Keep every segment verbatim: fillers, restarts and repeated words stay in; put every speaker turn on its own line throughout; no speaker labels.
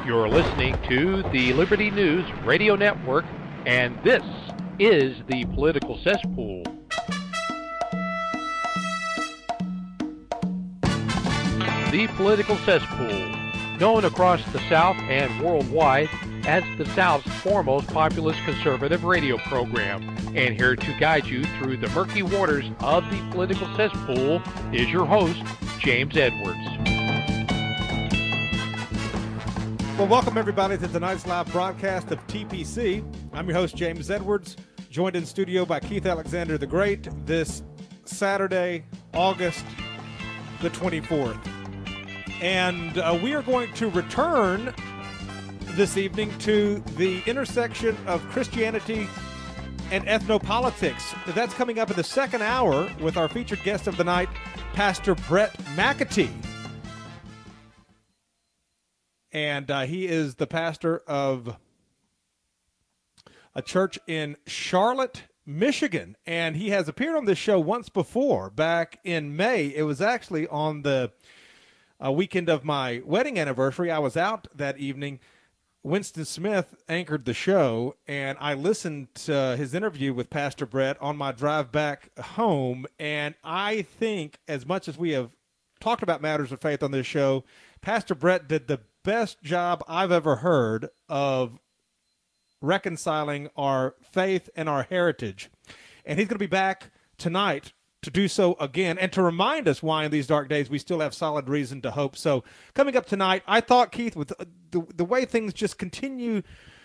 You're listening to the Liberty News Radio Network, and this is the Political Cesspool. The Political Cesspool, known across the South and worldwide as the South's foremost populist conservative radio program. And here to guide you through the murky waters of the Political Cesspool is your host, James Edwards.
Well, welcome everybody to tonight's live broadcast of T P C. I'm your host, James Edwards, joined in studio by Keith Alexander the Great this Saturday, August the twenty-fourth. And uh, we are going to return this evening to the intersection of Christianity and ethnopolitics. That's coming up in the second hour with our featured guest of the night, Pastor Brett McAtee. And uh, he is the pastor of a church in Charlotte, Michigan. And he has appeared on this show once before, back in May. It was actually on the uh, weekend of my wedding anniversary. I was out that evening. Winston Smith anchored the show, and I listened to his interview with Pastor Brett on my drive back home. And I think, as much as we have talked about matters of faith on this show, Pastor Brett did the best job I've ever heard of reconciling our faith and our heritage. And he's going to be back tonight to do so again and to remind us why in these dark days we still have solid reason to hope. So coming up tonight, I thought, Keith, with the, the way things just continue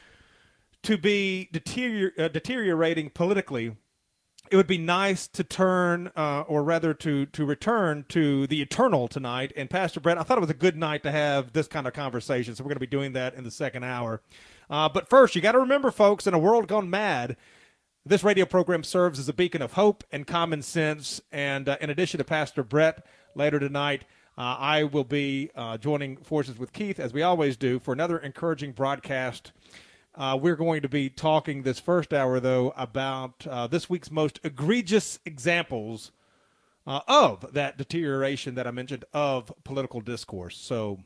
to be deterior- uh, deteriorating politically, it would be nice to turn, uh, or rather to to return to the eternal tonight. And Pastor Brett, I thought it was a good night to have this kind of conversation, so we're going to be doing that in the second hour. Uh, but first, you got to remember, folks, in a world gone mad, this radio program serves as a beacon of hope and common sense. And uh, in addition to Pastor Brett, later tonight, uh, I will be uh, joining forces with Keith, as we always do, for another encouraging broadcast. Uh, we're going to be talking this first hour, though, about uh, this week's most egregious examples uh, of that deterioration that I mentioned of political discourse. So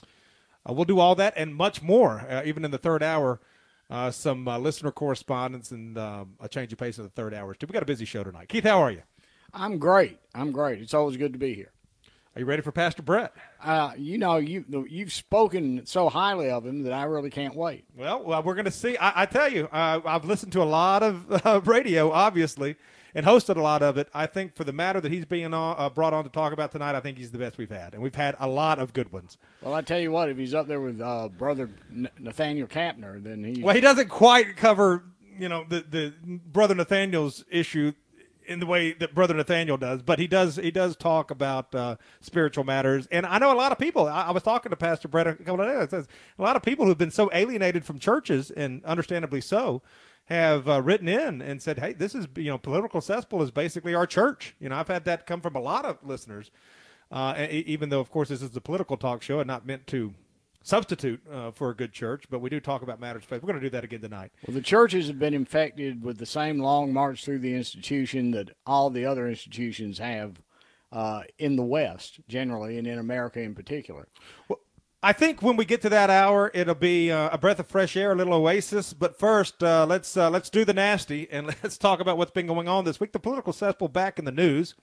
uh, we'll do all that and much more, uh, even in the third hour, uh, some uh, listener correspondence and um, a change of pace in the third hour, too. We got a busy show tonight. Keith, how are you?
I'm great. I'm great. It's always good to be here.
Are you ready for Pastor Brett?
Uh, you know, you, you've spoken so highly of him that I really can't wait.
Well, well we're going to see. I, I tell you, uh, I've listened to a lot of uh, radio, obviously, and hosted a lot of it. I think for the matter that he's being on, uh, brought on to talk about tonight, I think he's the best we've had. And we've had a lot of good ones.
Well, I tell you what, if he's up there with uh, Brother N- Nathaniel Kapner, then he's...
Well, he doesn't quite cover, you know, the, the Brother Nathaniel's issue in the way that Brother Nathaniel does, but he does he does talk about uh, spiritual matters. And I know a lot of people, I, I was talking to Pastor Brett a couple of days, says a lot of people who've been so alienated from churches, and understandably so, have uh, written in and said, hey, this is, you know, Political Cesspool is basically our church. You know, I've had that come from a lot of listeners, uh, even though, of course, this is a political talk show and not meant to substitute uh, for a good church, but we do talk about matters of faith. We're going to do that again tonight.
Well, the churches have been infected with the same long march through the institution that all the other institutions have uh, in the West, generally, and in America in particular.
Well, I think when we get to that hour, it'll be uh, a breath of fresh air, a little oasis. But first, uh, let's uh, let's do the nasty, and let's talk about what's been going on this week. The Political Cesspool back in the news.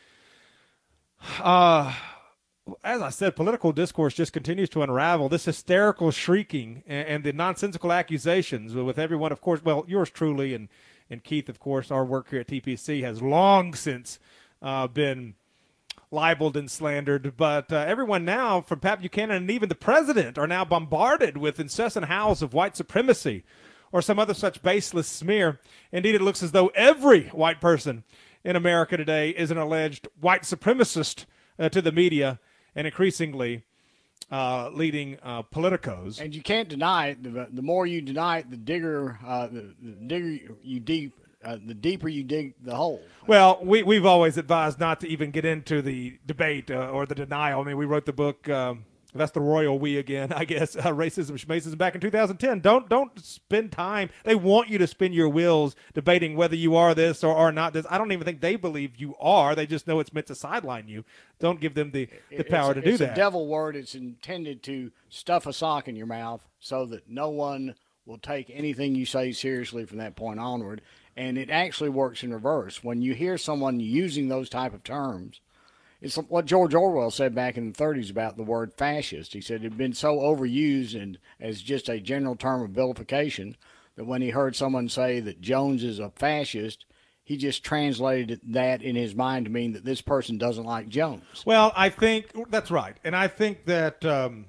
Uh As I said, political discourse just continues to unravel. This hysterical shrieking and, and the nonsensical accusations with everyone, of course, well, yours truly and, and Keith, of course, our work here at T P C has long since uh, been libeled and slandered. But uh, everyone now, from Pat Buchanan and even the president, are now bombarded with incessant howls of white supremacy or some other such baseless smear. Indeed, it looks as though every white person in America today is an alleged white supremacist uh, to the media, and increasingly uh, leading uh, politicos.
And you can't deny it. The, the more you deny it, the digger, uh, the, the digger you deep, uh, the deeper you dig the hole.
Well, we, we've always advised not to even get into the debate uh, or the denial. I mean, we wrote the book, um, That's the royal we again, I guess. Uh, racism, schmacism back in two thousand ten. Don't don't spend time. They want you to spin your wheels debating whether you are this or are not this. I don't even think they believe you are. They just know it's meant to sideline you. Don't give them the, the power
it's,
to do
it's
that.
It's a devil word. It's intended to stuff a sock in your mouth so that no one will take anything you say seriously from that point onward. And it actually works in reverse. When you hear someone using those type of terms, it's what George Orwell said back in the thirties about the word fascist. He said it had been so overused and as just a general term of vilification that when he heard someone say that Jones is a fascist, he just translated that in his mind to mean that this person doesn't like Jones.
Well, I think that's right. And I think that um,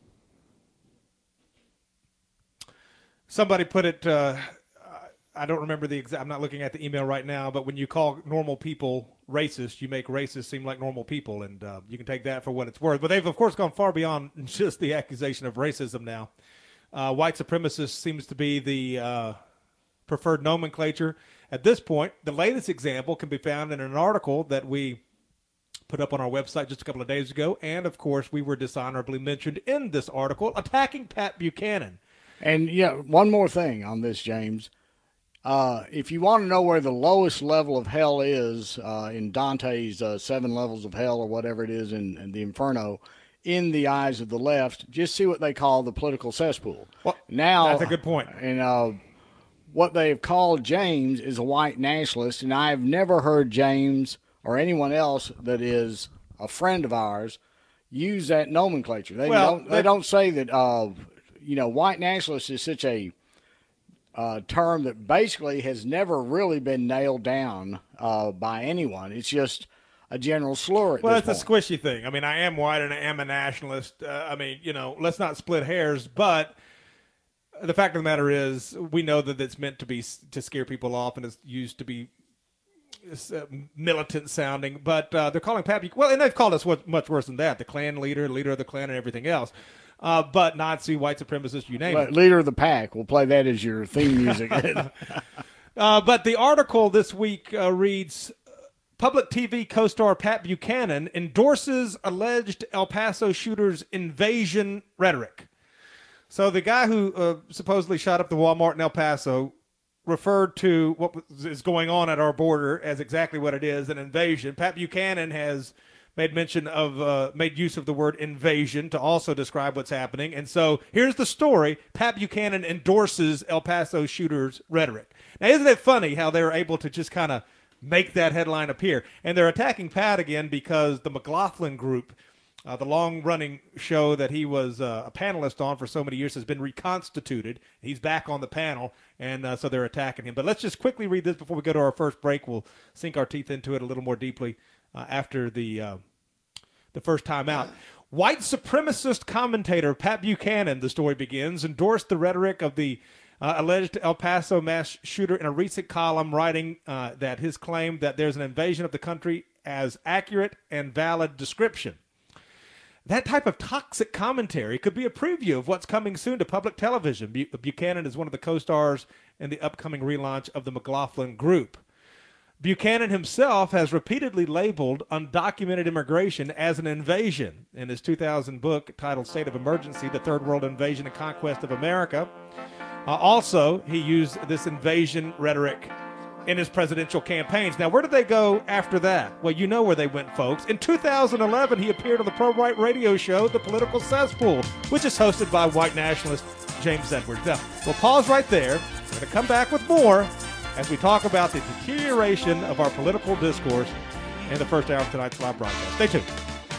somebody put it, uh, I don't remember the exact, I'm not looking at the email right now, but when you call normal people racist, you make racists seem like normal people, and uh, you can take that for what it's worth. But they've, of course, gone far beyond just the accusation of racism now. Uh, white supremacist seems to be the uh, preferred nomenclature at this point. The latest example can be found in an article that we put up on our website just a couple of days ago, and, of course, we were dishonorably mentioned in this article, attacking Pat Buchanan.
And, yeah, one more thing on this, James. Uh, if you want to know where the lowest level of hell is uh, in Dante's uh, seven levels of hell or whatever it is in, in the Inferno, in the eyes of the left, just see what they call the political cesspool.
Well,
now,
that's a good point.
And uh, what they have called James is a white nationalist, and I have never heard James or anyone else that is a friend of ours use that nomenclature. They
well,
don't. They don't say that. Uh, you know, white nationalist is such a Uh, term that basically has never really been nailed down uh, by anyone. It's just a general slur at
well,
this
it's
point.
a squishy thing. I mean, I am white and I am a nationalist. Uh, I mean, you know, let's not split hairs. But the fact of the matter is, we know that it's meant to be to scare people off, and it's used to be uh, militant sounding. But uh, they're calling Pat Buchanan, well, and they've called us what, much worse than that: the Klan leader, leader of the Klan, and everything else. Uh, but Nazi, white supremacist, you name
but
it.
Leader of the pack. We'll play that as your theme music.
uh, but the article this week uh, reads, public T V co-star Pat Buchanan endorses alleged El Paso shooter's invasion rhetoric. So the guy who uh, supposedly shot up the Walmart in El Paso referred to what is going on at our border as exactly what it is, an invasion. Pat Buchanan has made mention of, uh, made use of the word invasion to also describe what's happening. And so here's the story. Pat Buchanan endorses El Paso shooter's rhetoric. Now, isn't it funny how they're able to just kind of make that headline appear? And they're attacking Pat again because the McLaughlin Group, uh, the long-running show that he was uh, a panelist on for so many years, has been reconstituted. He's back on the panel, and uh, so they're attacking him. But let's just quickly read this before we go to our first break. We'll sink our teeth into it a little more deeply Uh, after the uh, the first time out. White supremacist commentator Pat Buchanan, the story begins, endorsed the rhetoric of the uh, alleged El Paso mass shooter in a recent column, writing uh, that his claim that there's an invasion of the country as accurate and valid description. That type of toxic commentary could be a preview of what's coming soon to public television. Bu- Buchanan is one of the co-stars in the upcoming relaunch of the McLaughlin Group. Buchanan himself has repeatedly labeled undocumented immigration as an invasion in his two thousand book titled State of Emergency, The Third World Invasion and Conquest of America. Uh, also, he used this invasion rhetoric in his presidential campaigns. Now, where did they go after that? Well, you know where they went, folks. In two thousand eleven, he appeared on the pro-right radio show, The Political Cesspool, which is hosted by white nationalist James Edwards. Now, we'll pause right there. We're going to come back with more as we talk about the deterioration of our political discourse in the first hour of tonight's live broadcast. Stay tuned.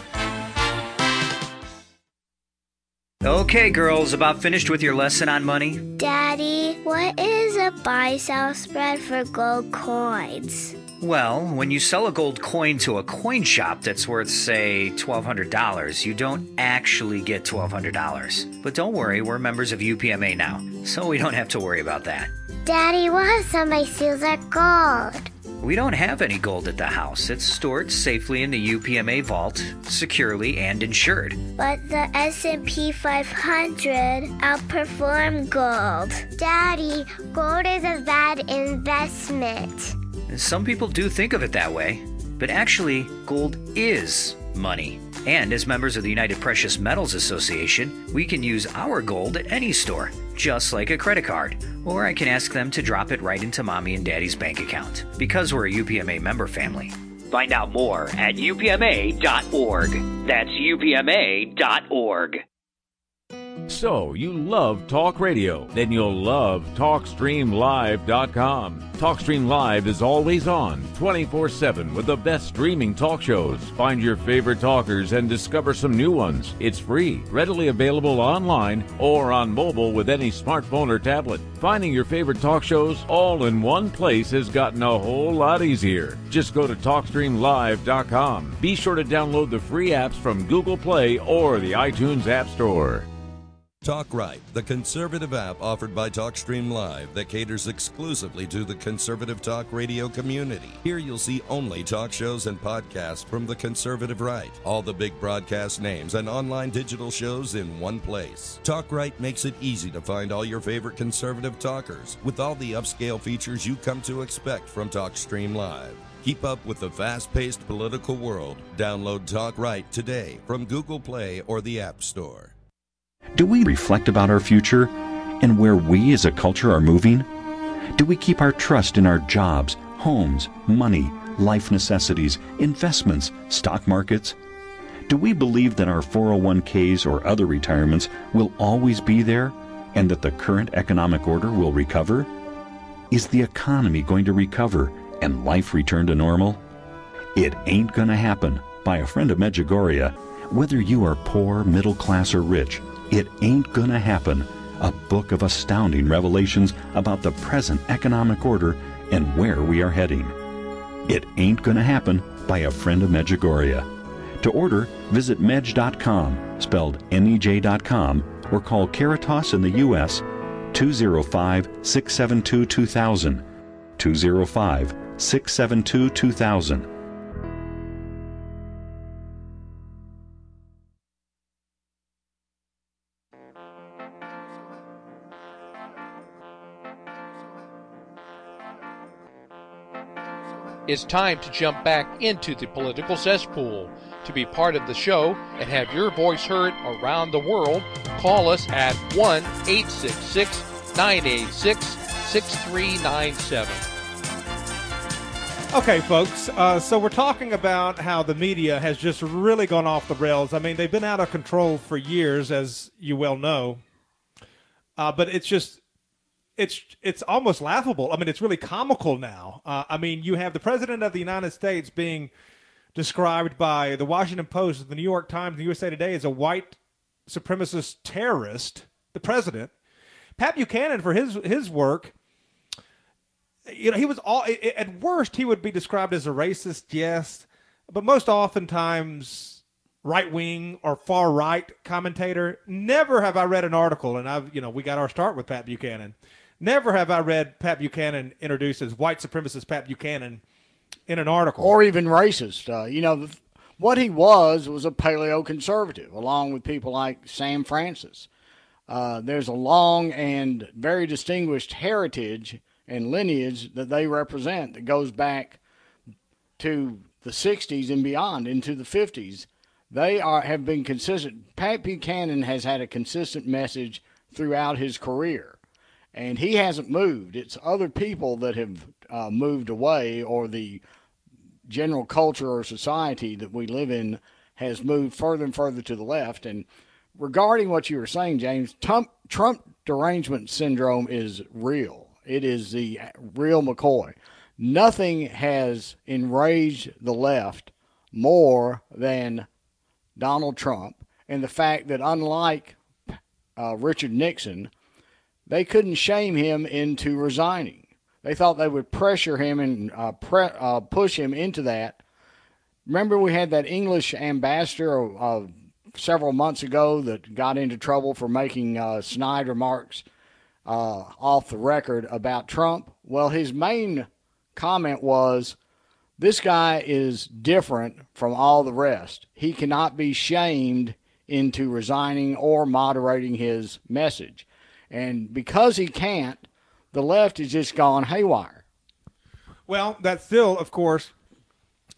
Okay, girls, about finished with your lesson on money?
Daddy, what is a buy-sell spread for gold coins?
Well, when you sell a gold coin to a coin shop that's worth, say, twelve hundred dollars, you don't actually get twelve hundred dollars. But don't worry, we're members of U P M A now, so we don't have to worry about that.
Daddy, what if somebody steals our gold?
We don't have any gold at the house. It's stored safely in the U P M A vault, securely and insured.
But the S and P five hundred outperformed gold. Daddy, gold is a bad investment.
Some people do think of it that way, but actually, gold is money. And as members of the United Precious Metals Association, we can use our gold at any store, just like a credit card. Or I can ask them to drop it right into Mommy and Daddy's bank account, because we're a U P M A member family.
Find out more at U P M A dot org. That's U P M A dot org.
So, you love talk radio? Then you'll love talk stream live dot com. TalkStream Live is always on, twenty-four seven, with the best streaming talk shows. Find your favorite talkers and discover some new ones. It's free, readily available online or on mobile with any smartphone or tablet. Finding your favorite talk shows all in one place has gotten a whole lot easier. Just go to talk stream live dot com. Be sure to download the free apps from Google Play or the iTunes App Store.
Talk Right, the conservative app offered by TalkStream Live that caters exclusively to the conservative talk radio community. Here you'll see only talk shows and podcasts from the conservative right. All the big broadcast names and online digital shows in one place. Talk Right makes it easy to find all your favorite conservative talkers with all the upscale features you come to expect from TalkStream Live. Keep up with the fast-paced political world. Download Talk Right today from Google Play or the App Store.
Do we reflect about our future and where we as a culture are moving? Do we keep our trust in our jobs, homes, money, life necessities, investments, stock markets? Do we believe that our four oh one k's or other retirements will always be there and that the current economic order will recover? Is the economy going to recover and life return to normal? It Ain't Gonna Happen by a friend of Medjugorje. Whether you are poor, middle class, or rich, It Ain't Gonna Happen, a book of astounding revelations about the present economic order and where we are heading. It Ain't Gonna Happen by a friend of Medjugorje. To order, visit medj dot com, spelled M E J dot com, or call Caritas in the U S two oh five, six seven two, two thousand, two oh five, six seven two, two thousand.
It's time to jump back into the political cesspool. To be part of the show and have your voice heard around the world, call us at one eight six six, nine eight six, six three nine seven.
Okay, folks, uh, so we're talking about how the media has just really gone off the rails. I mean, they've been out of control for years, as you well know. Uh, but it's just... It's it's almost laughable. I mean, it's really comical now. Uh, I mean, you have the President of the United States being described by the Washington Post, the New York Times, the U S A Today as a white supremacist terrorist, the president. Pat Buchanan, for his his work, you know, he was all, at worst, he would be described as a racist, yes, but most oftentimes right-wing or far-right commentator. Never have I read an article, and I've, you know, we got our start with Pat Buchanan. Never have I read Pat Buchanan introduced as white supremacist Pat Buchanan in an article.
Or even racist. Uh, you know, what he was was a paleo-conservative, along with people like Sam Francis. Uh, there's a long and very distinguished heritage and lineage that they represent that goes back to the sixties and beyond, into the fifties. They are have been consistent. Pat Buchanan has had a consistent message throughout his career. And he hasn't moved. It's other people that have uh, moved away, or the general culture or society that we live in has moved further and further to the left. And regarding what you were saying, James, Trump, Trump derangement syndrome is real. It is the real McCoy. Nothing has enraged the left more than Donald Trump, and the fact that, unlike uh, Richard Nixon, they couldn't shame him into resigning. They thought they would pressure him and uh, pre- uh, push him into that. Remember, we had that English ambassador uh, several months ago that got into trouble for making uh, snide remarks uh, off the record about Trump? Well, his main comment was, this guy is different from all the rest. He cannot be shamed into resigning or moderating his message. And because he can't, the left has just gone haywire.
Well, that's still, of course,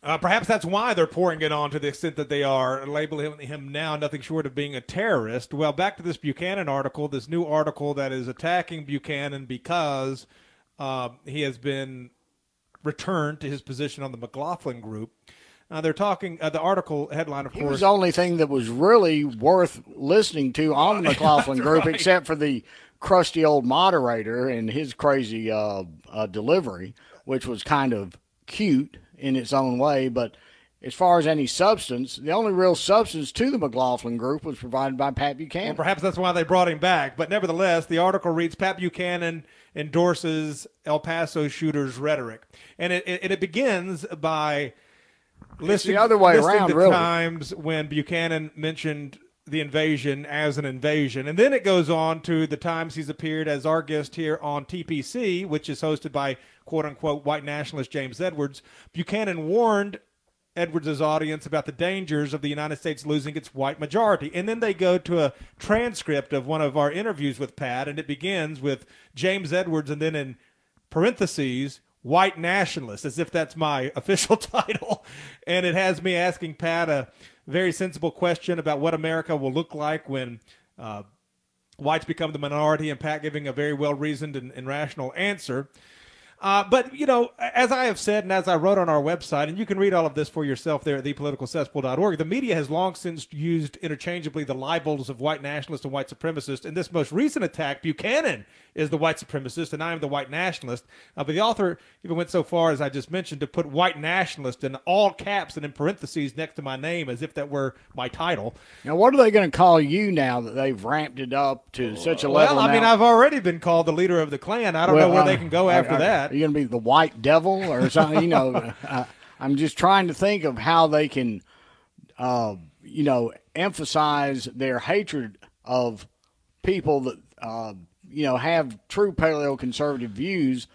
Uh, perhaps that's why they're pouring it on to the extent that they are, labeling him now nothing short of being a terrorist. Well, back to this Buchanan article, this new article that is attacking Buchanan because uh, he has been returned to his position on the McLaughlin Group. Uh, they're talking, uh, the article headline, of
he
course.
was the only thing that was really worth listening to on the McLaughlin Group, right. Except for the crusty old moderator and his crazy uh, uh, delivery, which was kind of cute in its own way. But as far as any substance, the only real substance to the McLaughlin Group was provided by Pat Buchanan.
Well, perhaps that's why they brought him back. But nevertheless, the article reads, Pat Buchanan endorses El Paso shooter's rhetoric. And it, it, it begins by listing,
the other way
listing
around,
the
really.
times when Buchanan mentioned the invasion as an invasion. And then it goes on to the times he's appeared as our guest here on T P C, which is hosted by quote-unquote white nationalist James Edwards. Buchanan warned Edwards' audience about the dangers of the United States losing its white majority. And then they go to a transcript of one of our interviews with Pat, and it begins with James Edwards and then in parentheses, white nationalist, as if that's my official title. And it has me asking Pat a very sensible question about what America will look like when uh, whites become the minority, and Pat giving a very well-reasoned and, and rational answer. Uh, but, you know, as I have said and as I wrote on our website, and you can read all of this for yourself there at the political cesspool dot org, the media has long since used interchangeably the libels of white nationalist and white supremacist. In this most recent attack, Buchanan is the white supremacist and I am the white nationalist. Uh, but the author even went so far, as I just mentioned, to put white nationalist in all caps and in parentheses next to my name as if that were my title.
Now, what are they going to call you now that they've ramped it up to such a level?
Well, I
now?
mean, I've already been called the leader of the Klan. I don't
well,
know where
uh,
they can go after
are,
that.
Are you going to be the white devil or something? You know, uh, I'm just trying to think of how they can, uh, you know, emphasize their hatred of people that, uh, you know, have true paleo-conservative views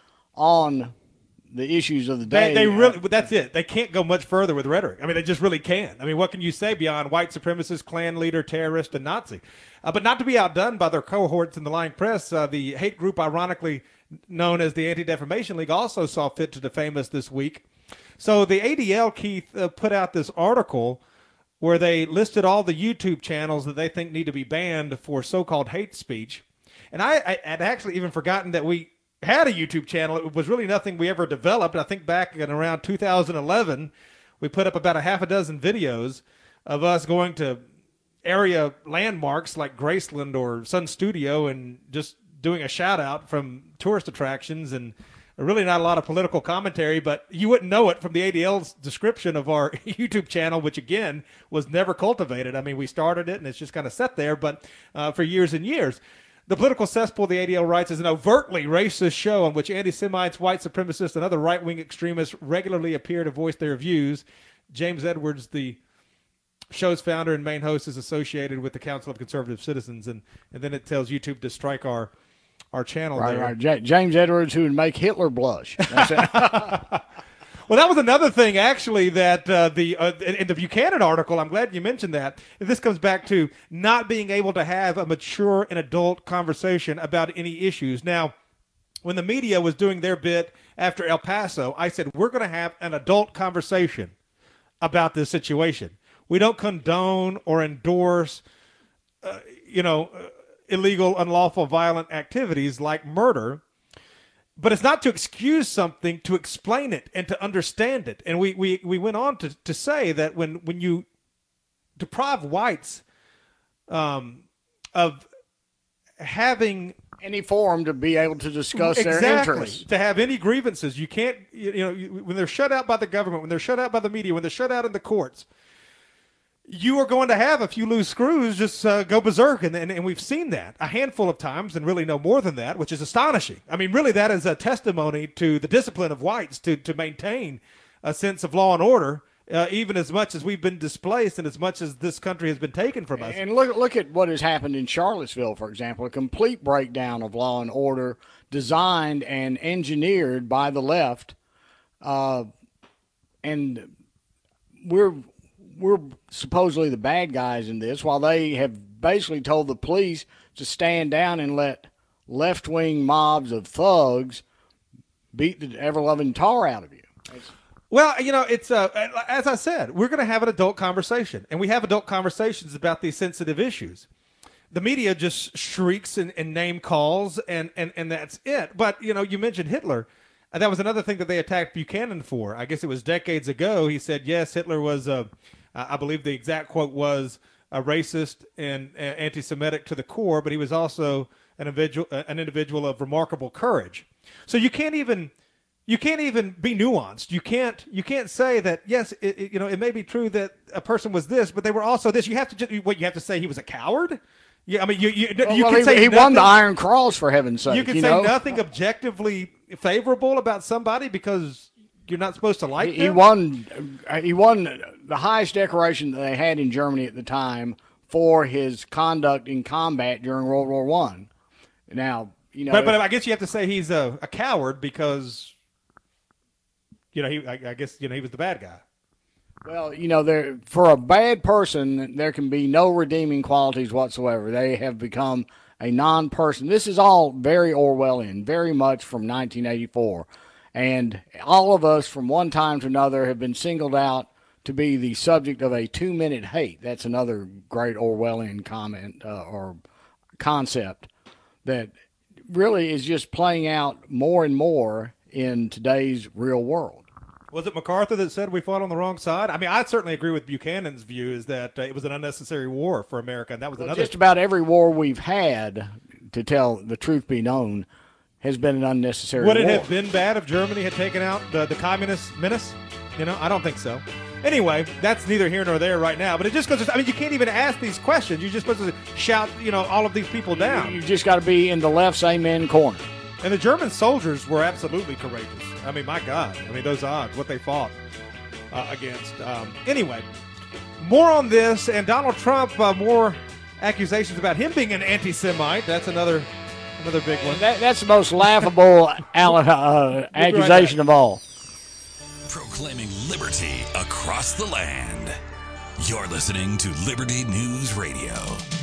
on the issues of the day.
They, they really, but that's it. They can't go much further with rhetoric. I mean, they just really can't. I mean, what can you say beyond white supremacist, Klan leader, terrorist, and Nazi? Uh, but not to be outdone by their cohorts in the lying press, uh, the hate group, ironically known as the Anti-Defamation League, also saw fit to defame us this week. So the A D L, Keith, uh, put out this article where they listed all the YouTube channels that they think need to be banned for so-called hate speech. And I, I had actually even forgotten that we had a YouTube channel. It was really nothing we ever developed. I think back in around two thousand eleven, we put up about a half a dozen videos of us going to area landmarks like Graceland or Sun Studio and just doing a shout out from tourist attractions, and really not a lot of political commentary, but you wouldn't know it from the A D L's description of our YouTube channel, which again was never cultivated. I mean, we started it and it's just kind of sat there, but uh, for years and years. The Political Cesspool, the A D L writes, is an overtly racist show on which anti-Semites, white supremacists, and other right-wing extremists regularly appear to voice their views. James Edwards, the show's founder and main host, is associated with the Council of Conservative Citizens, and, and then it tells YouTube to strike our our channel
right,
there.
Right, J- James Edwards, who would make Hitler blush. That's it.
Well, that was another thing, actually, that uh, the uh, in, in the Buchanan article, I'm glad you mentioned that. This comes back to not being able to have a mature and adult conversation about any issues. Now, when the media was doing their bit after El Paso, I said, we're going to have an adult conversation about this situation. We don't condone or endorse, uh, you know, uh, illegal, unlawful, violent activities like murder. But it's not to excuse something, to explain it and to understand it. And we, we, we went on to, to say that when, when you deprive whites um, of having
any forum to be able to discuss
exactly,
their interests,
to have any grievances, you can't, you, you know, you, when they're shut out by the government, when they're shut out by the media, when they're shut out in the courts, you are going to have a few loose screws just uh, go berserk, and, and and we've seen that a handful of times, and really no more than that, which is astonishing. I mean, really, that is a testimony to the discipline of whites to, to maintain a sense of law and order, uh, even as much as we've been displaced and as much as this country has been taken from us.
And look, look at what has happened in Charlottesville, for example, a complete breakdown of law and order designed and engineered by the left, uh, and we're we're supposedly the bad guys in this, while they have basically told the police to stand down and let left-wing mobs of thugs beat the ever-loving tar out of you.
Well, you know, it's uh, as I said, we're going to have an adult conversation, and we have adult conversations about these sensitive issues. The media just shrieks and, and name calls, and, and, and that's it. But, you know, you mentioned Hitler. And that was another thing that they attacked Buchanan for. I guess it was decades ago. He said, yes, Hitler was, uh, I believe the exact quote was, a racist and uh, anti-Semitic to the core, but he was also an individual, uh, an individual of remarkable courage. So you can't even... You can't even be nuanced. You can't. You can't say that. Yes, it, it, you know, it may be true that a person was this, but they were also this. You have to. Just, what you have to say, he was a coward. Yeah, I mean, you. You,
well,
you
well,
can
he,
say
he
nothing,
won the Iron Cross, for heaven's sake.
You can
you
say
know?
nothing objectively favorable about somebody because you're not supposed to like
he,
them.
He won. He won the highest decoration that they had in Germany at the time for his conduct in combat during World War One. Now, you know,
but, but I guess you have to say he's a, a coward because. You know, he. I, I guess you know he was the bad guy.
Well, you know, there for a bad person, there can be no redeeming qualities whatsoever. They have become a non-person. This is all very Orwellian, very much from nineteen eighty-four, and all of us, from one time to another, have been singled out to be the subject of a two-minute hate. That's another great Orwellian comment uh, or concept that really is just playing out more and more in today's real world.
Was it MacArthur that said we fought on the wrong side? I mean, I certainly agree with Buchanan's view is that uh, it was an unnecessary war for America, and that was
well,
another.
Just about every war we've had, to tell the truth be known, has been an unnecessary
war. Would it
war.
have been bad if Germany had taken out the, the communist menace? You know, I don't think so. Anyway, that's neither here nor there right now, but it just goes, I mean, you can't even ask these questions. You're just supposed to shout, you know, all of these people down.
You just got to be in the left's amen corner.
And the German soldiers were absolutely courageous. I mean, my God. I mean, those odds, what they fought uh, against. Um, anyway, more on this. And Donald Trump, uh, more accusations about him being an anti-Semite. That's another another big one.
That, that's the most laughable uh, accusation right of all.
Proclaiming liberty across the land. You're listening to Liberty News Radio.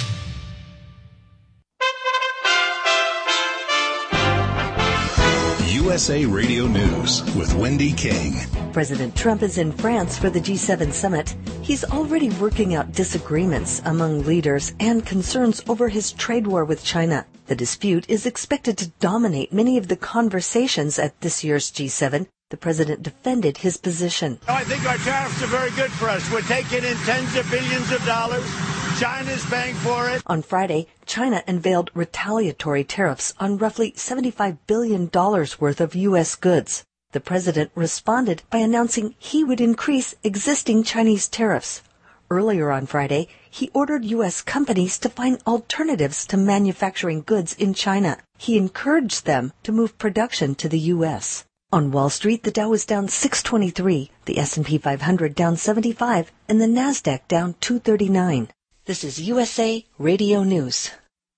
U S A Radio News with Wendy King.
President Trump is in France for the G seven summit. He's already working out disagreements among leaders and concerns over his trade war with China. The dispute is expected to dominate many of the conversations at this year's G seven. The president defended his position.
I think our tariffs are very good for us. We're taking in tens of billions of dollars. China's paying for it.
On Friday, China unveiled retaliatory tariffs on roughly seventy-five billion dollars worth of U S goods. The president responded by announcing he would increase existing Chinese tariffs. Earlier on Friday, he ordered U S companies to find alternatives to manufacturing goods in China. He encouraged them to move production to the U S. On Wall Street, the Dow was down six twenty-three, the S and P five hundred down seventy-five, and the NASDAQ down two thirty-nine. This is U S A Radio News.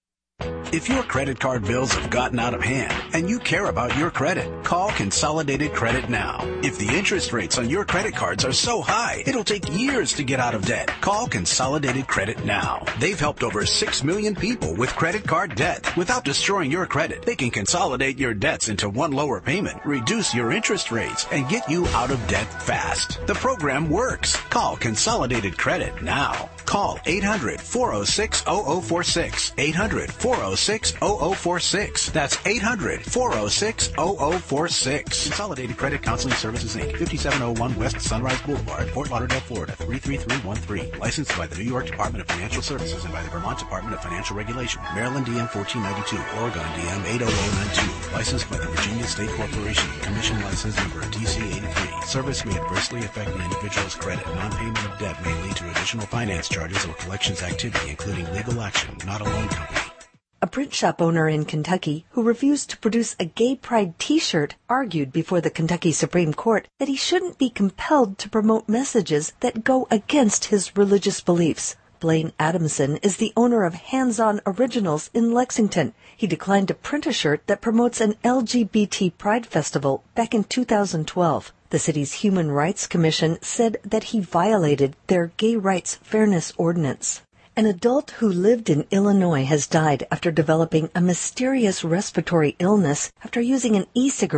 If your credit card bills have gotten out of hand and you care about your credit, call Consolidated Credit now. If the interest rates on your credit cards are so high, it'll take years to get out of debt. Call Consolidated Credit now. They've helped over six million people with credit card debt. Without destroying your credit, they can consolidate your debts into one lower payment, reduce your interest rates, and get you out of debt fast. The program works. Call Consolidated Credit now. Call eight hundred, four oh six, oh oh four six. eight hundred, four oh six, oh oh four six. That's eight hundred, four oh six, oh oh four six. Consolidated Credit Counseling Services, Incorporated, fifty-seven oh one West Sunrise Boulevard, Fort Lauderdale, Florida, three three three one three. Licensed by the New York Department of Financial Services and by the Vermont Department of Financial Regulation. Maryland D M fourteen ninety-two, Oregon D M eight oh oh nine two. Licensed by the Virginia State Corporation. Commission license number T C eighty-three. Service may adversely affect an individual's credit. Non-payment of debt may lead to additional finance charges or collections activity, including legal action, not a loan company.
A print shop owner in Kentucky who refused to produce a gay pride t-shirt argued before the Kentucky Supreme Court that he shouldn't be compelled to promote messages that go against his religious beliefs. Blaine Adamson is the owner of Hands On Originals in Lexington. He declined to print a shirt that promotes an L G B T Pride Festival back in two thousand twelve. The city's Human Rights Commission said that he violated their Gay Rights Fairness Ordinance. An adult who lived in Illinois has died after developing a mysterious respiratory illness after using an e-cigarette.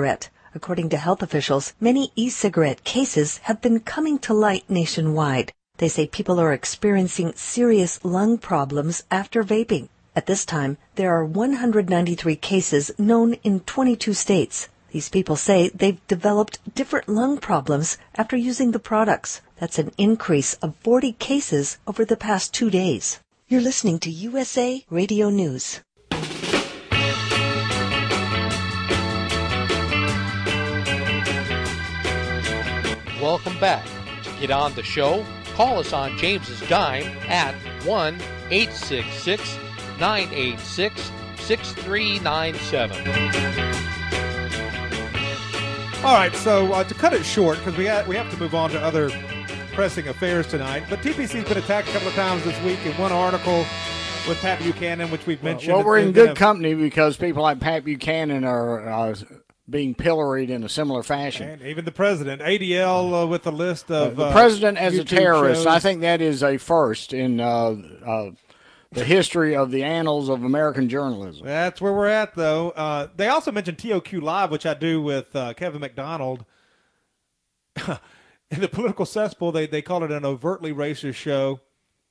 According to health officials, many e-cigarette cases have been coming to light nationwide. They say people are experiencing serious lung problems after vaping. At this time, there are one hundred ninety-three cases known in twenty-two states. These people say they've developed different lung problems after using the products. That's an increase of forty cases over the past two days. You're listening to U S A Radio News.
Welcome back. To get on the show, call us on James's Dime at one eight six six, nine eight six, six three nine seven.
All right, so uh, to cut it short, because we, ha- we have to move on to other pressing affairs tonight, but T P C's been attacked a couple of times this week in one article with Pat Buchanan, which we've mentioned.
Well, we're in good company because people like Pat Buchanan are uh, being pilloried in a similar fashion.
And even the president, A D L uh, with a list of
uh, the
uh,
president as
YouTube
a terrorist.
shows.
I think that is a first in uh, uh, the history of the annals of American journalism.
That's where we're at, though. Uh, they also mentioned T O Q Live, which I do with uh, Kevin McDonald. In the political cesspool, they, they call it an overtly racist show.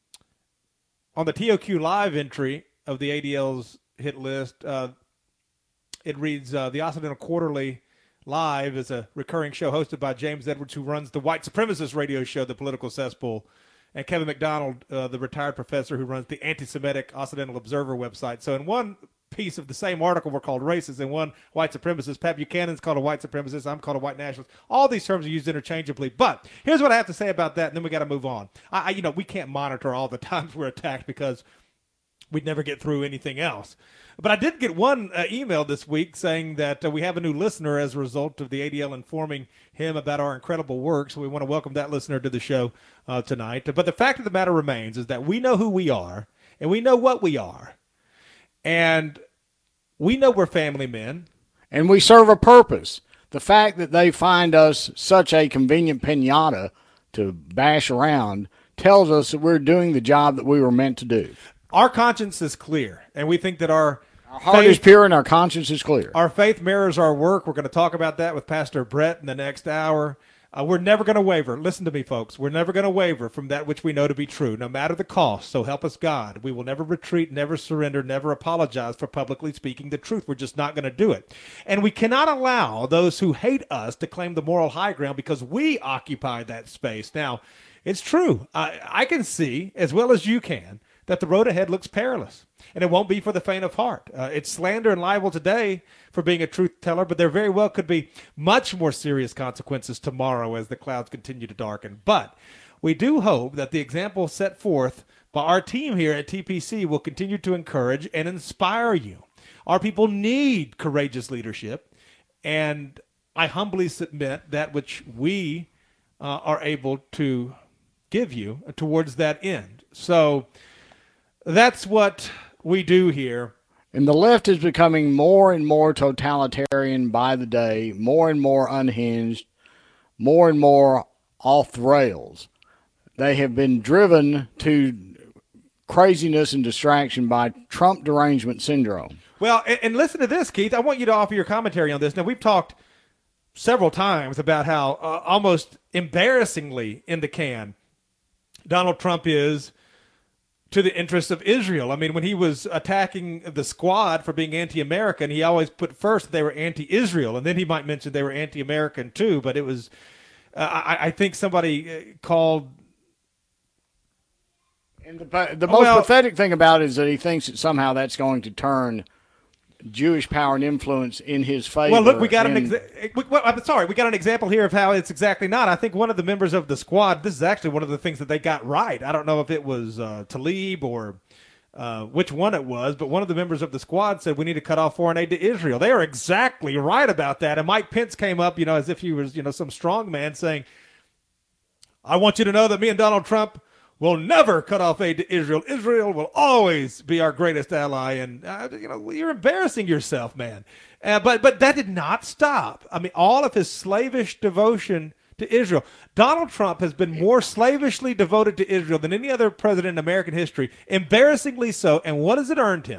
On the T O Q Live entry of the A D L's hit list, uh, it reads, uh, the Occidental Quarterly Live is a recurring show hosted by James Edwards, who runs the white supremacist radio show, The Political Cesspool, and Kevin McDonald, uh, the retired professor who runs the anti-Semitic Occidental Observer website. So in one piece of the same article, we're called racist, and one white supremacist. Pat Buchanan's called a white supremacist. I'm called a white nationalist. All these terms are used interchangeably. But here's what I have to say about that, and then we got to move on. I, I, you know, we can't monitor all the times we're attacked because we'd never get through anything else. But I did get one uh, email this week saying that uh, we have a new listener as a result of the A D L informing him about our incredible work. So we want to welcome that listener to the show uh, tonight. But the fact of the matter remains is that we know who we are, and we know what we are. And we know we're family men.
And we serve a purpose. The fact that they find us such a convenient pinata to bash around tells us that we're doing the job that we were meant to do.
Our conscience is clear, and we think that our
Our heart
faith,
is pure and our conscience is clear.
Our faith mirrors our work. We're going to talk about that with Pastor Brett in the next hour. Uh, we're never going to waver. Listen to me, folks. We're never going to waver from that which we know to be true, no matter the cost. So help us God. We will never retreat, never surrender, never apologize for publicly speaking the truth. We're just not going to do it. And we cannot allow those who hate us to claim the moral high ground because we occupy that space. Now, it's true. I, I can see, as well as you can, that the road ahead looks perilous, and it won't be for the faint of heart. Uh, it's slander and libel today for being a truth teller, but there very well could be much more serious consequences tomorrow as the clouds continue to darken. But we do hope that the example set forth by our team here at T P C will continue to encourage and inspire you. Our people need courageous leadership, and I humbly submit that which we uh, are able to give you towards that end. So that's what we do here.
And the left is becoming more and more totalitarian by the day, more and more unhinged, more and more off the rails. They have been driven to craziness and distraction by Trump derangement syndrome.
Well, and, and listen to this, Keith. I want you to offer your commentary on this. Now, we've talked several times about how uh, almost embarrassingly in the can Donald Trump is to the interests of Israel. I mean, when he was attacking the Squad for being anti-American, he always put first that they were anti-Israel, and then he might mention they were anti-American too. But it was, uh, I, I think somebody called.
And the, the most
well,
pathetic thing about it is that he thinks that somehow that's going to turn Jewish power and influence in his favor.
Well, look, we got
and,
an exa- well, I'm sorry, we got an example here of how it's exactly not. I think one of the members of the Squad, this is actually one of the things that they got right. I don't know if it was uh, Tlaib or uh, which one it was, but one of the members of the Squad said we need to cut off foreign aid to Israel. They are exactly right about that. And Mike Pence came up, you know, as if he was, you know, some strong man saying, I want you to know that me and Donald Trump will never cut off aid to Israel. Israel will always be our greatest ally. And, uh, you know, you're embarrassing yourself, man. Uh, but but that did not stop. I mean, all of his slavish devotion to Israel. Donald Trump has been more slavishly devoted to Israel than any other president in American history, embarrassingly so. And what has it earned him?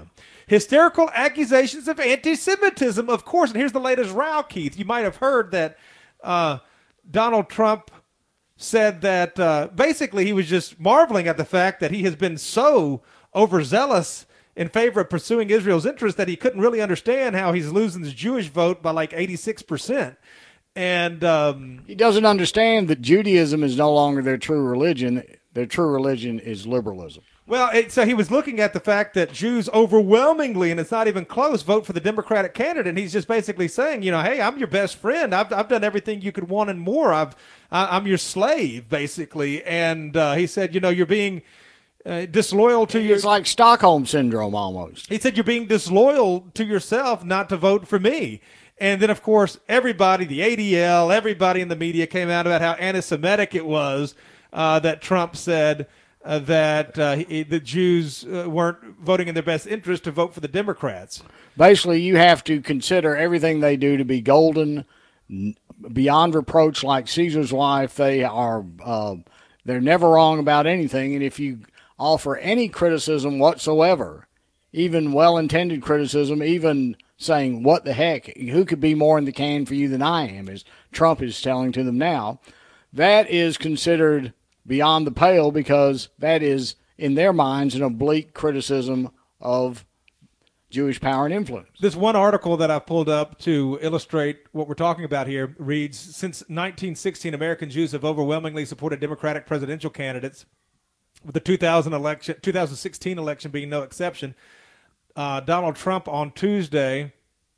hysterical accusations of anti-Semitism, of course. And here's the latest row, Keith. You might have heard that uh, Donald Trump said that uh, basically he was just marveling at the fact that he has been so overzealous in favor of pursuing Israel's interests that he couldn't really understand how he's losing the Jewish vote by like eighty-six percent. And um,
he doesn't understand that Judaism is no longer their true religion. Their true religion is liberalism.
Well, it, so he was looking at the fact that Jews overwhelmingly, and it's not even close, vote for the Democratic candidate. And he's just basically saying, you know, hey, I'm your best friend. I've I've done everything you could want and more. I've I, I'm your slave, basically. And uh, he said, you know, you're being uh, disloyal to your.
It's like Stockholm syndrome almost.
He said you're being disloyal to yourself not to vote for me. And then, of course, everybody, the A D L, everybody in the media came out about how anti-Semitic it was uh, that Trump said uh, that uh, he, the Jews uh, weren't voting in their best interest to vote for the Democrats.
Basically, you have to consider everything they do to be golden, beyond reproach, like Caesar's wife. They are uh, they're never wrong about anything. And if you offer any criticism whatsoever, even well-intended criticism, even saying, what the heck, who could be more in the can for you than I am, as Trump is telling to them now, that is considered beyond the pale because that is, in their minds, an oblique criticism of Jewish power and influence.
This one article that I pulled up to illustrate what we're talking about here reads, since nineteen sixteen, American Jews have overwhelmingly supported Democratic presidential candidates, with the two thousand election, two thousand sixteen election being no exception. Uh, Donald Trump on Tuesday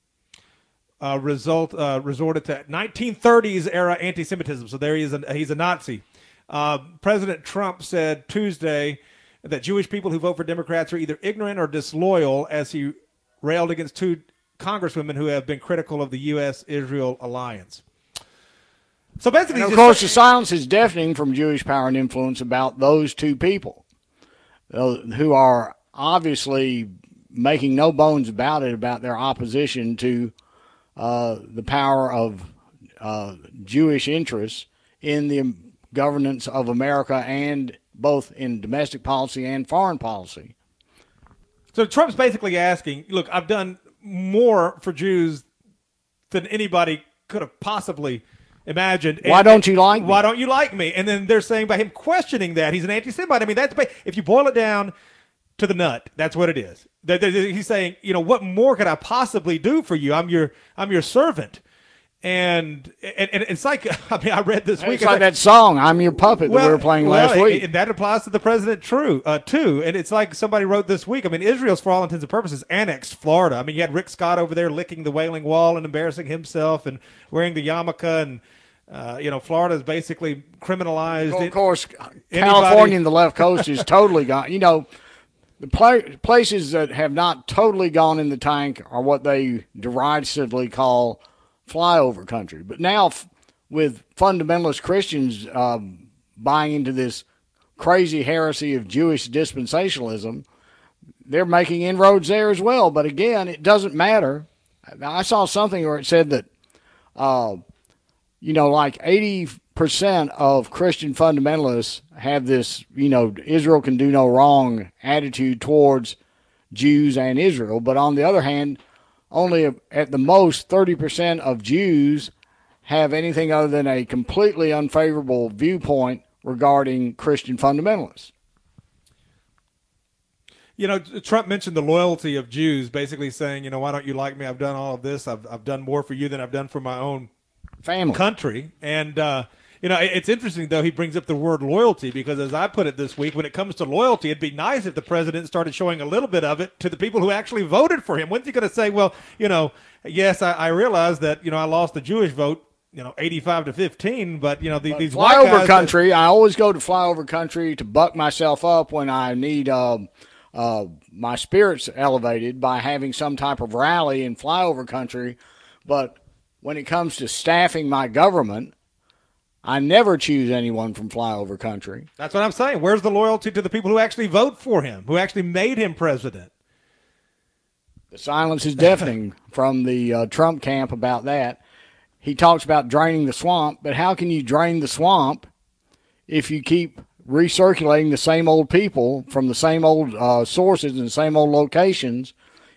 uh, result uh, resorted to nineteen thirties era anti-Semitism. So there he is. A, he's a Nazi. Uh, President Trump said Tuesday that Jewish people who vote for Democrats are either ignorant or disloyal, as he railed against two congresswomen who have been critical of the U S Israel alliance. So basically,
and of
just
course, the silence is deafening from Jewish power and influence about those two people uh, who are obviously making no bones about it, about their opposition to uh, the power of uh, Jewish interests in the governance of America, and both in domestic policy and foreign policy.
So Trump's basically asking, look, I've done more for Jews than anybody could have possibly imagined.
Why
and,
don't you like me?
Why don't you like me? And then they're saying by him questioning that, he's an anti-Semite. I mean, that's if you boil it down to the nut, that's what it is. He's saying, you know, what more could I possibly do for you? I'm your, I'm your servant, and and, and it's like, I mean, I read this
it's
week.
It's like
I,
that song, "I'm Your Puppet"
well,
that we were playing
well,
last week,
and that applies to the president, true, uh, too. And it's like somebody wrote this week. I mean, Israel's, for all intents and purposes, annexed Florida. I mean, you had Rick Scott over there licking the Wailing Wall and embarrassing himself and wearing the yarmulke, and uh, you know, Florida is basically criminalized.
Of course,
Anybody,
California and the left coast is totally gone. You know. The pla- places that have not totally gone in the tank are what they derisively call flyover country. But now, f- with fundamentalist Christians um, buying into this crazy heresy of Jewish dispensationalism, they're making inroads there as well. But again, it doesn't matter. I saw something where it said that, uh, you know, like eighty percent of Christian fundamentalists have this, you know, Israel can do no wrong attitude towards Jews and Israel. But on the other hand, only at the most thirty percent of Jews have anything other than a completely unfavorable viewpoint regarding Christian fundamentalists.
You know, Trump mentioned the loyalty of Jews, basically saying, you know, why don't you like me? I've done all of this. I've I've done more for you than I've done for my own
family,
country. And, uh, you know, it's interesting, though, he brings up the word loyalty because, as I put it this week, when it comes to loyalty, it'd be nice if the president started showing a little bit of it to the people who actually voted for him. When's he going to say, well, you know, yes, I, I realize that, you know, I lost the Jewish vote, you know, eighty-five to fifteen, but, you know, the, these white
flyover
guys
country,
that,
I always go to flyover country to buck myself up when I need um, uh, my spirits elevated by having some type of rally in flyover country. But when it comes to staffing my government, I never choose anyone from flyover country.
That's what I'm saying. Where's the loyalty to the people who actually vote for him, who actually made him president?
The silence is deafening from the uh, Trump camp about that. He talks about draining the swamp, but how can you drain the swamp if you keep recirculating the same old people from the same old uh, sources and the same old locations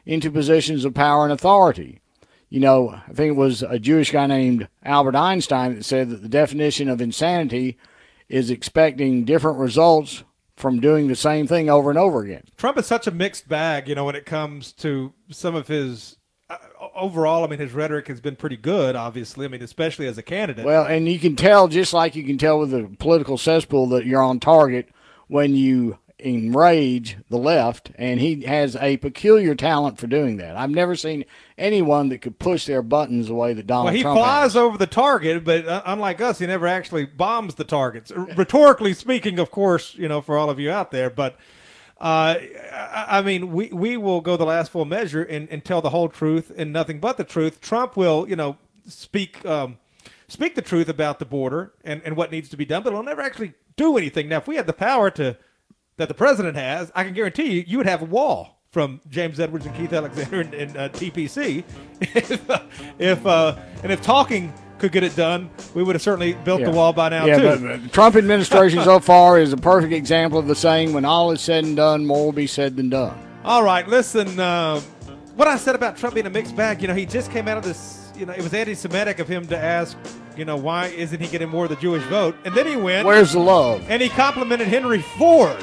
into positions of power and authority. You know, I think it was a Jewish guy named Albert Einstein that said that the definition of insanity is expecting different results from doing the same thing over and over again.
Trump is such a mixed bag, you know, when it comes to some of his uh, overall. I mean, his rhetoric has been pretty good, obviously. I mean, especially as a candidate.
Well, and you can tell, just like you can tell with the political cesspool, that you're on target when you enrage the left, and he has a peculiar talent for doing that. I've never seen anyone that could push their buttons the way that Donald
well, he
Trump
flies
has.
over the target, but uh, unlike us, he never actually bombs the targets. Rhetorically speaking, of course, you know, for all of you out there, but uh, I, I mean, we, we will go the last full measure and, and tell the whole truth and nothing but the truth. Trump will, you know, speak um, speak the truth about the border and, and what needs to be done, but he'll never actually do anything. Now, if we had the power to that the president has, I can guarantee you, you would have a wall from James Edwards and Keith Alexander and, and uh, T P C. if, uh, if uh, and if talking could get it done, we would have certainly built
yeah.
the wall by now,
yeah,
too.
But, but the Trump administration so far is a perfect example of the saying, when all is said and done, more will be said than done.
All right, listen, uh, what I said about Trump being a mixed bag, you know, he just came out of this, you know, it was anti-Semitic of him to ask, you know, why isn't he getting more of the Jewish vote? And then he went.
Where's the love?
And he complimented Henry Ford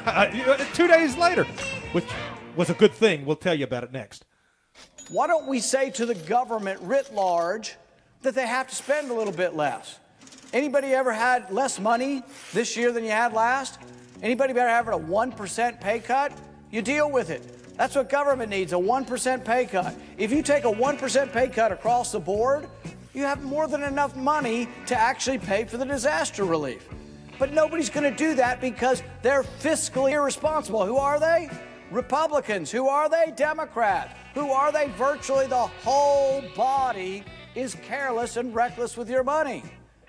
two days later, which was a good thing. We'll tell you about it next.
Why don't we say to the government writ large that they have to spend a little bit less? Anybody ever had less money this year than you had last? Anybody ever having a one percent pay cut? You deal with it. That's what government needs, a one percent pay cut. If you take a one percent pay cut across the board, you have more than enough money to actually pay for the disaster relief. But nobody's going to do that because they're fiscally irresponsible. Who are they? Republicans. Who are they? Democrats. Who are they? Virtually the whole body is careless and reckless with your money.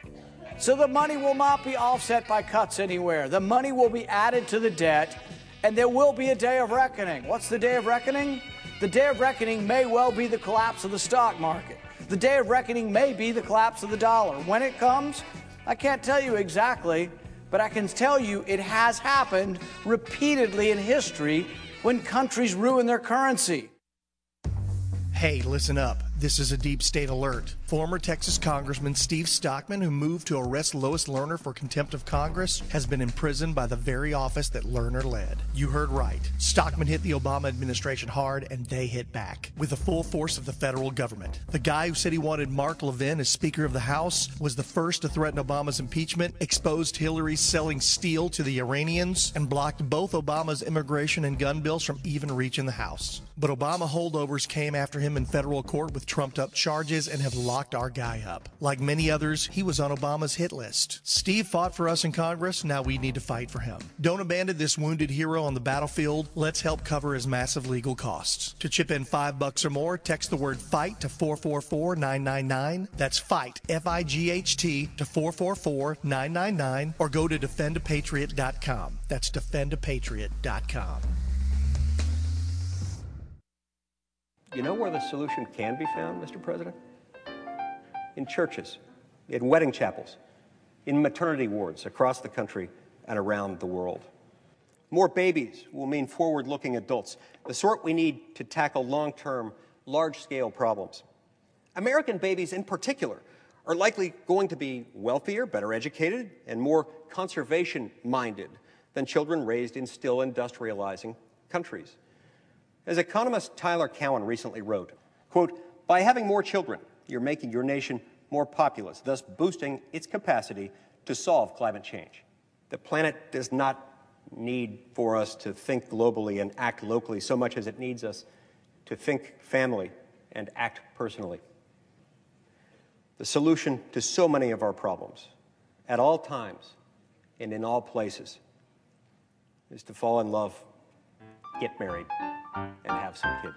So the money will not be offset by cuts anywhere. The money will be added to the debt, and there will be a day of reckoning. What's the day of reckoning? The day of reckoning may well be the collapse of the stock market. The day of reckoning may be the collapse of the dollar. When it comes, I can't tell you exactly, but I can tell you it has happened repeatedly in history when countries ruin their currency.
Hey, listen up. This is a deep state alert. Former Texas Congressman Steve Stockman, who moved to arrest Lois Lerner for contempt of Congress, has been imprisoned by the very office that Lerner led. You heard right. Stockman hit the Obama administration hard, and they hit back with the full force of the federal government. The guy who said he wanted Mark Levin as Speaker of the House was the first to threaten Obama's impeachment, exposed Hillary selling steel to the Iranians, and blocked both Obama's immigration and gun bills from even reaching the House. But Obama holdovers came after him in federal court with trumped-up charges and have locked our guy up. Like many others, he was on Obama's hit list. Steve fought for us in Congress. Now we need to fight for him. Don't abandon this wounded hero on the battlefield. Let's help cover his massive legal costs. To chip in five bucks or more, text the word FIGHT to four four four nine nine nine. That's FIGHT, F I G H T, to four four four nine nine nine, or go to defend a patriot dot com. That's defend a patriot dot com.
You know where the solution can be found, Mister President? In churches, in wedding chapels, in maternity wards across the country and around the world. More babies will mean forward-looking adults, the sort we need to tackle long-term, large-scale problems. American babies in particular are likely going to be wealthier, better educated, and more conservation-minded than children raised in still industrializing countries. As economist Tyler Cowen recently wrote, quote, "By having more children, you're making your nation more populous, thus boosting its capacity to solve climate change. The planet does not need for us to think globally and act locally so much as it needs us to think family and act personally. The solution to so many of our problems, at all times and in all places, is to fall in love, get married, and have some kids."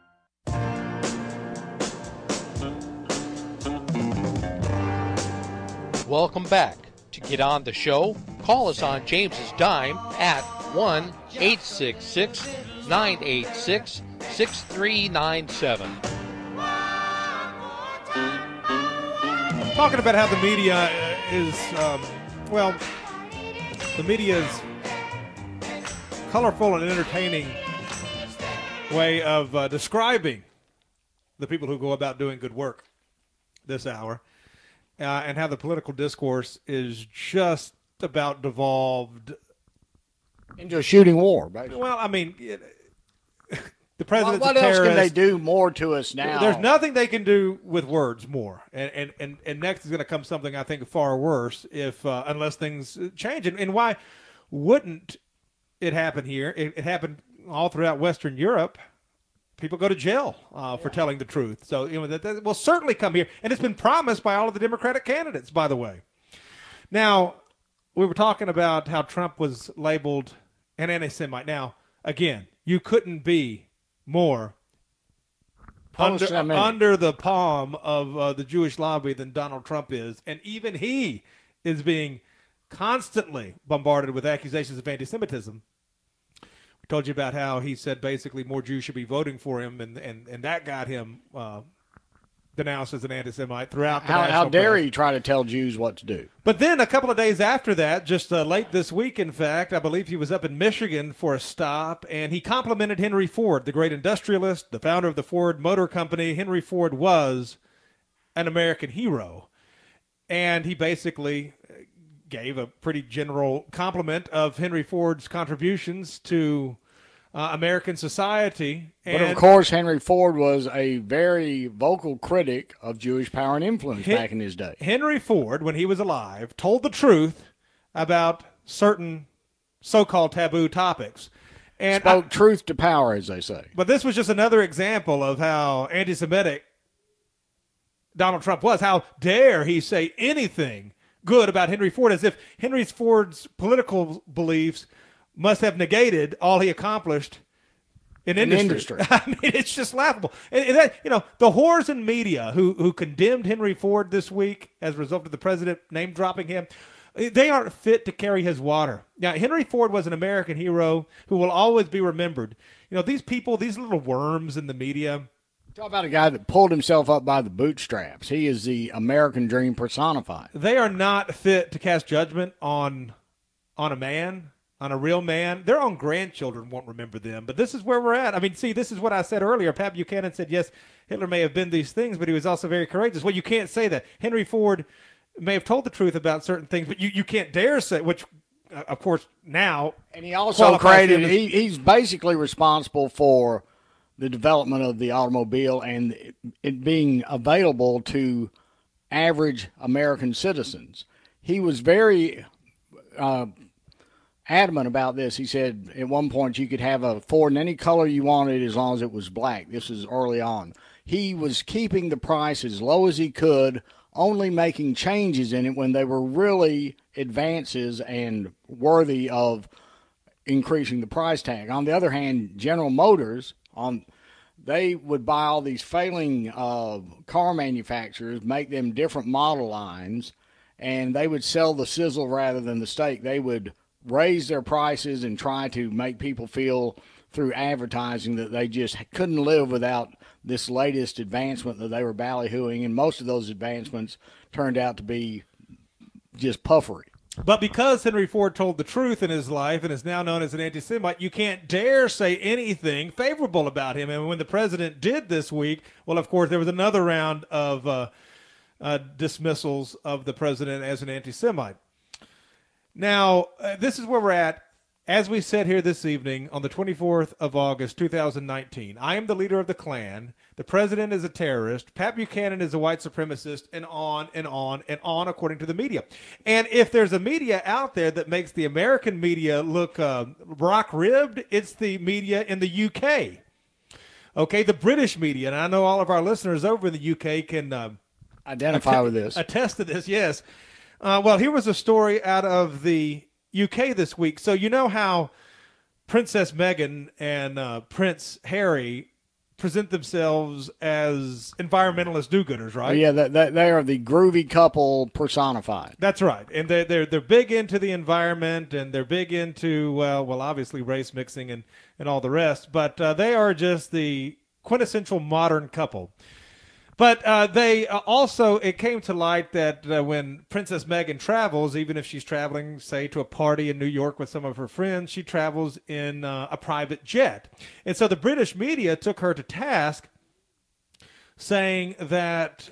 Welcome back. To get on the show, call us on James's Dime at one eight six six nine eight six six three nine seven.
Talking about how the media is, um, well, the media is colorful and entertaining way of uh, describing the people who go about doing good work this hour, uh, and how the political discourse is just about devolved
into a shooting war, basically.
Well, I mean, it, the president's
well, what
a terrorist.
else can they do more to us now?
There's nothing they can do with words more, and and and, and next is going to come something I think far worse if uh, unless things change. And, and why wouldn't it happen here? It, it happened all throughout Western Europe. People go to jail uh, for yeah. telling the truth. So you know that, that will certainly come here, and it's been promised by all of the Democratic candidates, by the way. Now, we were talking about how Trump was labeled an anti-Semite. Now, again, you couldn't be more under, under the palm of uh, the Jewish lobby than Donald Trump is, and even he is being constantly bombarded with accusations of anti-Semitism. We told you about how he said basically more Jews should be voting for him, and, and, and that got him uh, denounced as an anti-Semite throughout the
how,
national
how dare
press.
he try to tell Jews what to do?
But then a couple of days after that, just uh, late this week, in fact, I believe he was up in Michigan for a stop, and he complimented Henry Ford, the great industrialist, the founder of the Ford Motor Company. Henry Ford was an American hero, and he basically gave a pretty general compliment of Henry Ford's contributions to Uh, American society. And
but, of course, Henry Ford was a very vocal critic of Jewish power and influence Hen- back in his day.
Henry Ford, when he was alive, told the truth about certain so-called taboo topics. And
Spoke
I,
truth to power, as they say.
But this was just another example of how anti-Semitic Donald Trump was. How dare he say anything good about Henry Ford, as if Henry Ford's political beliefs must have negated all he accomplished in, in industry. industry. I mean, it's just laughable. And, and that, you know, the whores in media who who condemned Henry Ford this week as a result of the president name dropping him, they aren't fit to carry his water. Now, Henry Ford was an American hero who will always be remembered. You know, these people, these little worms in the media.
Talk about a guy that pulled himself up by the bootstraps. He is the American dream personified.
They are not fit to cast judgment on on a man. On a real man. Their own grandchildren won't remember them, but this is where we're at. I mean, see, this is what I said earlier. Pat Buchanan said, yes, Hitler may have been these things, but he was also very courageous. Well, you can't say that. Henry Ford may have told the truth about certain things, but you, you can't dare say, which, uh, of course, now.
And he also created, as, he, he's basically responsible for the development of the automobile and it, it being available to average American citizens. He was very uh, adamant about this. He said at one point you could have a Ford in any color you wanted as long as it was black. This was early on. He was keeping the price as low as he could, only making changes in it when they were really advances and worthy of increasing the price tag. On the other hand, General Motors, on they would buy all these failing uh, car manufacturers, make them different model lines, and they would sell the sizzle rather than the steak. They would raise their prices and try to make people feel through advertising that they just couldn't live without this latest advancement that they were ballyhooing, and most of those advancements turned out to be just puffery.
But because Henry Ford told the truth in his life and is now known as an anti-Semite, you can't dare say anything favorable about him. And when the president did this week, well, of course, there was another round of uh, uh, dismissals of the president as an anti-Semite. Now, uh, this is where we're at as we sit here this evening on the twenty-fourth of August, two thousand nineteen. I am the leader of the Klan. The president is a terrorist. Pat Buchanan is a white supremacist, and on and on and on, according to the media. And if there's a media out there that makes the American media look uh, rock-ribbed, it's the media in the U K. Okay, the British media, and I know all of our listeners over in the U K can uh,
identify att- with this.
Attest to this, yes. Uh, well, here was a story out of the U K this week. So you know how Princess Meghan and uh, Prince Harry present themselves as environmentalist do-gooders, right?
Oh, yeah, that, that, they are the groovy couple personified.
That's right. And they're, they're, they're big into the environment, and they're big into, well, well, obviously race mixing and, and all the rest. But uh, they are just the quintessential modern couple. But uh, they uh, also, it came to light that uh, when Princess Meghan travels, even if she's traveling, say, to a party in New York with some of her friends, she travels in uh, a private jet. And so the British media took her to task, saying that,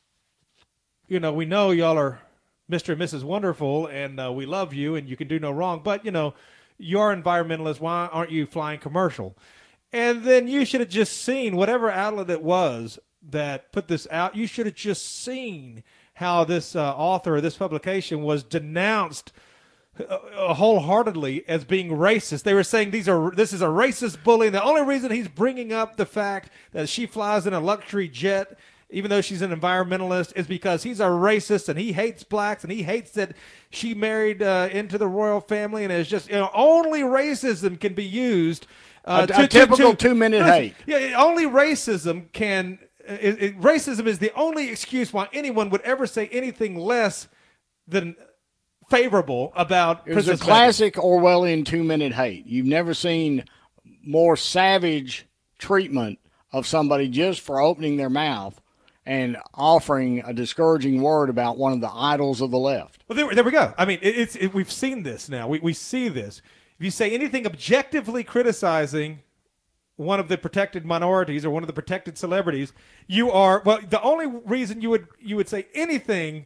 you know, we know y'all are Mister and Missus Wonderful, and uh, we love you, and you can do no wrong, but, you know, you're environmentalists. Why aren't you flying commercial? And then you should have just seen whatever outlet it was that put this out. You should have just seen how this uh, author of this publication was denounced uh, wholeheartedly as being racist. They were saying these are this is a racist bully. And the only reason he's bringing up the fact that she flies in a luxury jet, even though she's an environmentalist, is because he's a racist and he hates blacks and he hates that she married uh, into the royal family, and it's just, you know, only racism can be used. Uh,
a,
to,
a typical
to, to,
two-minute hate.
Yeah, only racism can. It, it, racism is the only excuse why anyone would ever say anything less than favorable about
It was
Princess
a classic Orwellian two-minute hate. You've never seen more savage treatment of somebody just for opening their mouth and offering a discouraging word about one of the idols of the left.
Well, there, there we go. I mean, it, it's it, we've seen this now. We we see this. If you say anything objectively criticizing one of the protected minorities or one of the protected celebrities, you are, well, the only reason you would you would say anything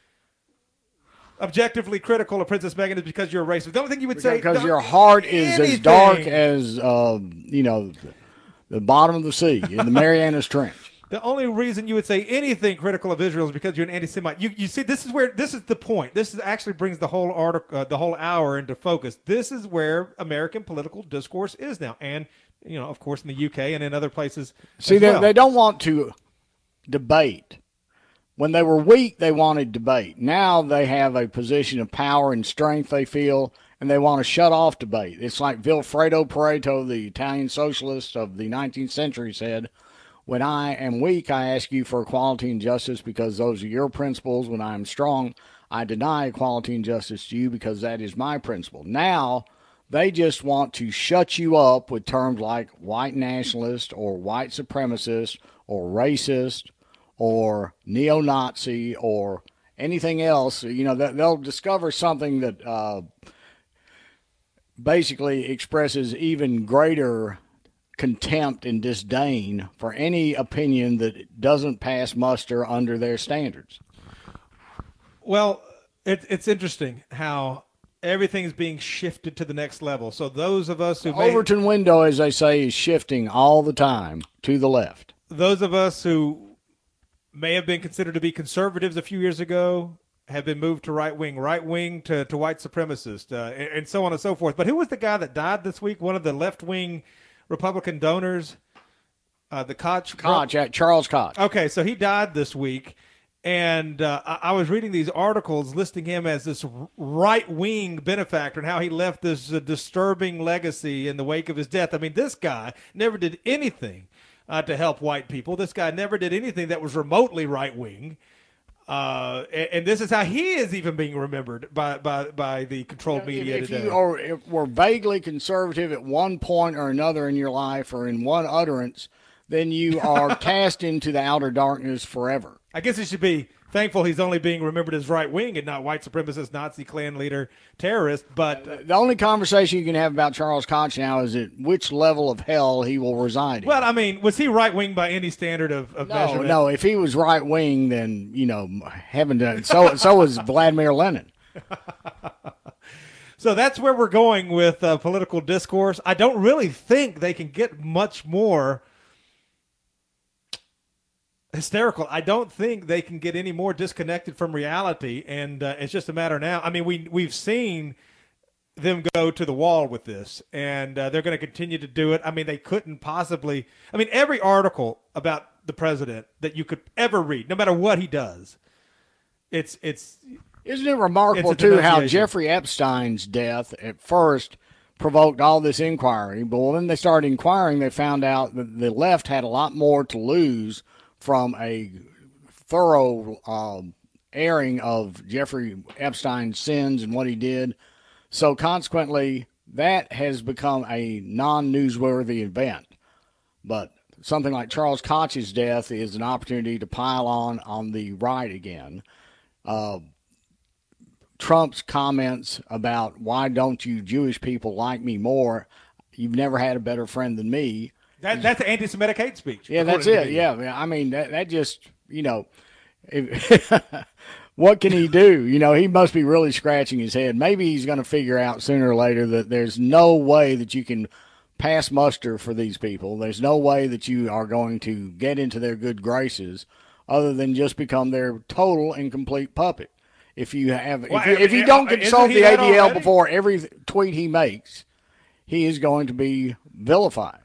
objectively critical of Princess Meghan is because you're a racist. The only thing you would
because,
say...
Because your heart is
anything,
as dark as, uh, you know, the bottom of the sea in the Marianas Trench.
The only reason you would say anything critical of Israel is because you're an anti-Semite. You, you see, this is where this is the point. This is actually brings the whole article, uh, the whole hour into focus. This is where American political discourse is now, and you know, of course, in the U K and in other places.
See,
as
they,
well.
they don't want to debate. When they were weak, they wanted debate. Now they have a position of power and strength, they feel, and they want to shut off debate. It's like Vilfredo Pareto, the Italian socialist of the nineteenth century, said, "When I am weak, I ask you for equality and justice because those are your principles. When I am strong, I deny equality and justice to you because that is my principle." Now, they just want to shut you up with terms like white nationalist or white supremacist or racist or neo-Nazi or anything else. You know, they'll discover something that uh, basically expresses even greater contempt and disdain for any opinion that doesn't pass muster under their standards.
Well, it, it's interesting how everything's being shifted to the next level. So those of us who
the Overton
may,
window, as they say, is shifting all the time to the left.
Those of us who may have been considered to be conservatives a few years ago have been moved to right wing, right wing to, to white supremacist, uh, and, and so on and so forth. But who was the guy that died this week? One of the left wing Republican donors, uh, the Koch.
Koch, uh, Charles Koch.
Okay, so he died this week. And uh, I, I was reading these articles listing him as this right-wing benefactor and how he left this uh, disturbing legacy in the wake of his death. I mean, this guy never did anything uh, to help white people. This guy never did anything that was remotely right-wing. Uh, and, and this is how he is even being remembered by, by, by the controlled
you know,
media
if
today.
If you are, if were vaguely conservative at one point or another in your life or in one utterance, then you are cast into the outer darkness forever.
I guess he should be thankful he's only being remembered as right-wing and not white supremacist, Nazi Klan leader, terrorist. But uh,
the only conversation you can have about Charles Koch now is at which level of hell he will reside in.
Well, I mean, was he right-wing by any standard of, of
no,
measurement?
No, if he was right-wing, then, you know, heaven to, so, so was Vladimir Lenin.
So that's where we're going with uh, political discourse. I don't really think they can get much more hysterical. I don't think they can get any more disconnected from reality, and uh, it's just a matter now. I mean, we we've seen them go to the wall with this, and uh, they're going to continue to do it. I mean, they couldn't possibly. I mean, every article about the president that you could ever read, no matter what he does, it's it's.
Isn't it remarkable too how Jeffrey Epstein's death at first provoked all this inquiry, but when they started inquiring, they found out that the left had a lot more to lose from a thorough um, airing of Jeffrey Epstein's sins and what he did. So consequently, that has become a non-newsworthy event. But something like Charles Koch's death is an opportunity to pile on on the right again. Uh, Trump's comments about why don't you Jewish people like me more? You've never had a better friend than me.
That, that's anti-Semitic hate speech.
Yeah, that's it. Yeah, I mean, that, that just, you know, if, what can he do? You know, he must be really scratching his head. Maybe he's going to figure out sooner or later that there's no way that you can pass muster for these people. There's no way that you are going to get into their good graces other than just become their total and complete puppet. If you have, if,
well,
you, if you don't
isn't
consult
he
the A D L
already?
before every tweet he makes, he is going to be vilified.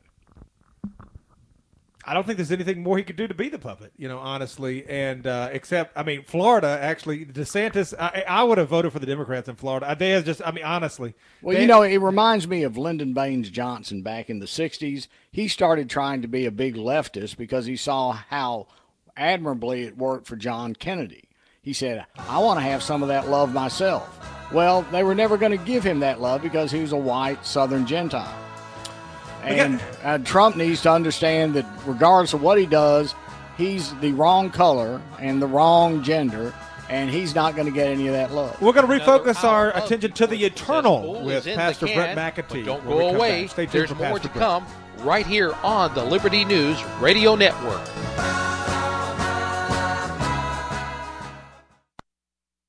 I don't think there's anything more he could do to be the puppet, you know, honestly. And uh, except, I mean, Florida, actually, DeSantis, I, I would have voted for the Democrats in Florida. They have just, I mean, honestly.
Well,
they,
you know, it reminds me of Lyndon Baines Johnson back in the sixties. He started trying to be a big leftist because he saw how admirably it worked for John Kennedy. He said, I want to have some of that love myself. Well, they were never going to give him that love because he was a white Southern Gentile. And uh, Trump needs to understand that regardless of what he does, he's the wrong color and the wrong gender, and he's not going to get any of that love.
We're going to refocus our attention to the eternal with Pastor Brett McAtee.
Don't go away.
Stay tuned
There's
for
more
Pastor
to
Brett.
come right here on the Liberty News Radio Network.